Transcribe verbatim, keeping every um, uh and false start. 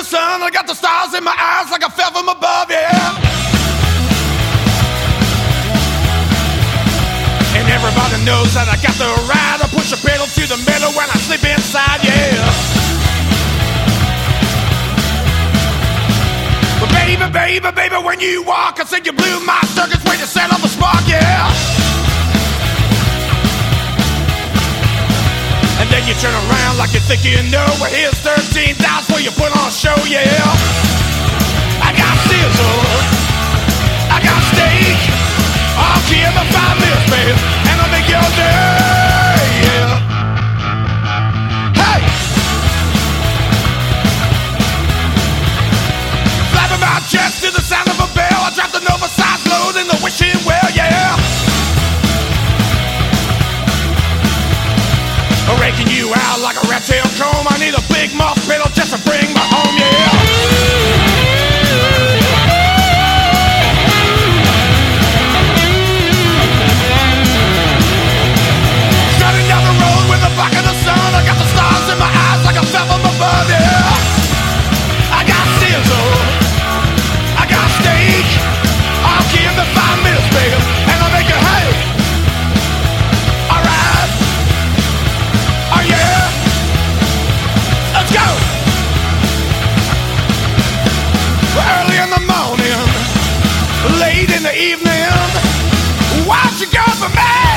sun. I got the stars in my eyes like I fell from above, yeah. And everybody knows that I got the right to push a pedal to the metal when I sleep inside, yeah. But baby, baby, baby, when you walk, I said you blew my circuits when you set off a spark, yeah. And then you turn around like you think you know. Well, here's thirteen dollars for you put on a show, yeah. I got sizzle, I got steak. I'll give me five minutes, baby, and I'll make your day, yeah. Hey! Flapping my chest to the sound of a bell. I dropped an oversized load in the wishing well, yeah. Raking you out like a rat tail comb. I need a big muff pedal just to bring me home, yeah. Starting down the road with the back of the sun. I got the stars in my eyes like I fell from above, yeah. I got sizzle, I got steak. I'll give me five minutes, baby, and I'll make it hay. Alright. Oh yeah, let's go. Early in the morning, late in the evening, why'd you go for me?